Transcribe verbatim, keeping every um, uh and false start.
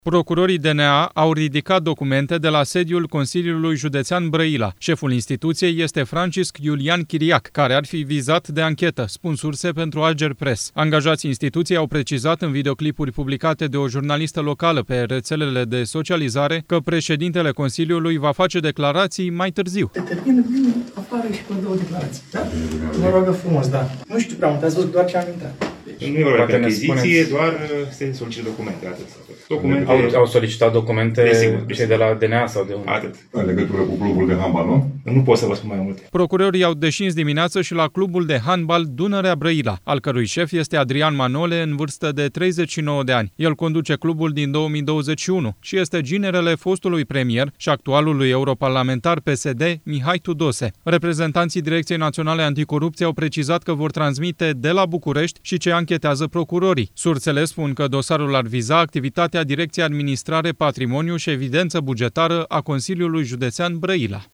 Procurorii D N A au ridicat documente de la sediul Consiliului Județean Brăila. Șeful instituției este Francisc Iulian Chiriac, care ar fi vizat de anchetă, spun surse pentru Ager Press. Angajații instituției au precizat în videoclipuri publicate de o jurnalistă locală pe rețelele de socializare că președintele Consiliului va face declarații mai târziu. Te termină bine, apare și cu două declarații. Da? Mă rog frumos, da. Nu știu prea mult, ați văzut doar ce am intrat. Deci, nu e vorba de achiziție, doar se solicită documente, atât. Documente... Au, au solicitat documente desigur, cei de la D N A sau de unde? Atât. În legătură cu clubul de handbal, nu? Nu pot să vă spun mai multe. Procurorii au descins dimineață și la clubul de handbal Dunărea Brăila, al cărui șef este Adrian Manole, în vârstă de treizeci și nouă de ani. El conduce clubul din două mii douăzeci și unu și este ginerele fostului premier și actualului europarlamentar P S D, Mihai Tudose. Reprezentanții Direcției Naționale Anticorupție au precizat că vor transmite de la București și ce anchetează procurorii. Sursele spun că dosarul ar viza activitatea Direcției Administrare, Patrimoniu și Evidență Bugetară a Consiliului Județean Brăila.